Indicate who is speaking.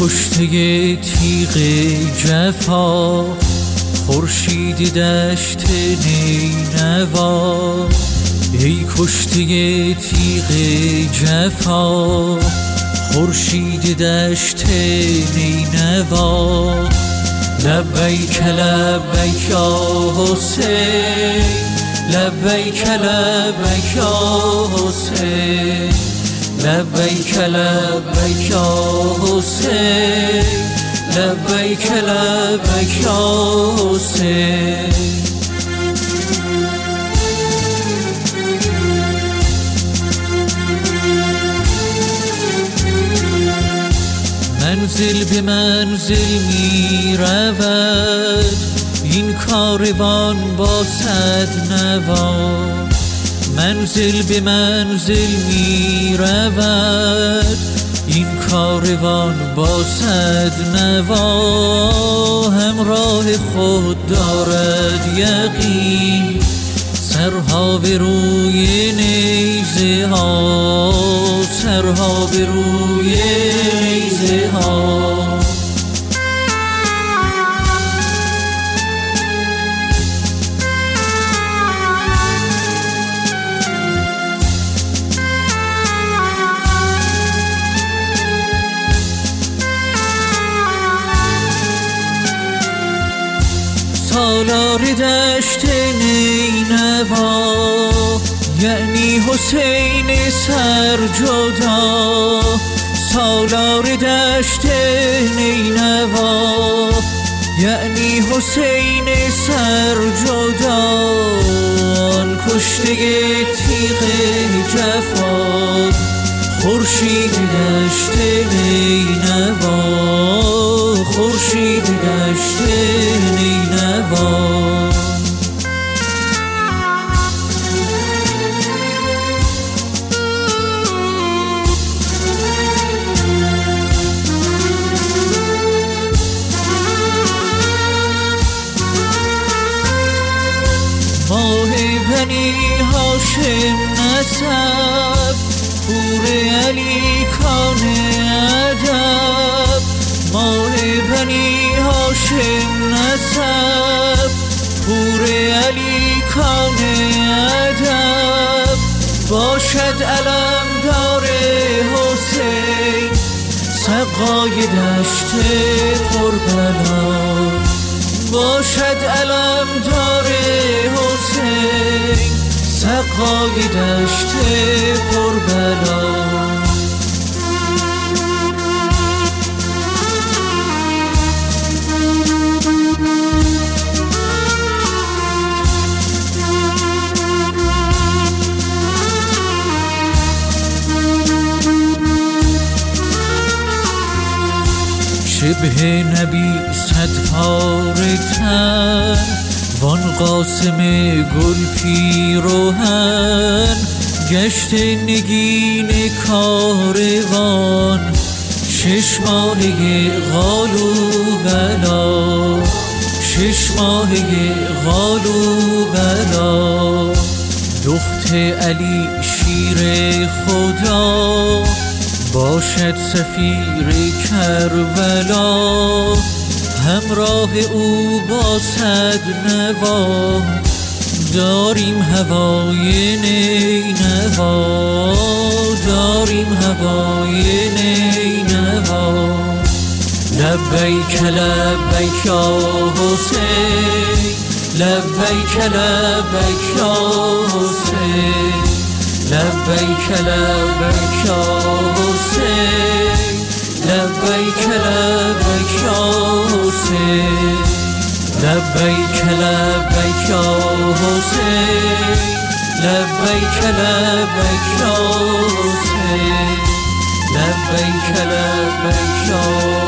Speaker 1: کشته تیغ جفا، خورشید دشت نینوا. ای کشته تیغ جفا، خورشید دشت نینوا. لبیک لبیک یا حسین، لبیک لبیک یا حسین، لبیک لبیک یا حسین، لبیک لبیک یا حسین. منزل به منزل می رود این کاروان با صد نوا. منزل به منزل می رود این کاروان با صد نوا. همراه خود دارد یقین سرها به روی نیزه ها، سرها به روی نیزه ها. سالار دشت نینوا یعنی حسین سرجدا. سالار دشت نینوا یعنی حسین سرجدا. آن کشته تیغ جفا، خورشید دشت نینوا، خورشید دشت نینوا. ماه بنی هاشم نسب، پور علی کان ادب. ماه بنی هاشم نسب، پور علی کان ادب. باشد علمدار حسین سقای دشت کربلا. باشد علمدار حسین سقای دشت کربلا. شبه نبی صد پاره تن، وان قاسم گل پیراهن. گشت نگین کاروان، 6 ماهه قالو بلا، 6 ماهه قالو بلا. دخت علی شیر خدا، باشد سفیر کربلا. همراه او با صد نوا، داریم هوای نینوا، داریم هوای نینوا. لبیک لبیک یا حسین، لبیک لبیک یا حسین، لبیک لبیک یا حسین، لبیک لبیک یا حسین، لبیک لبیک یا حسین، لبیک لبیک یا حسین، لبیک لبیک یا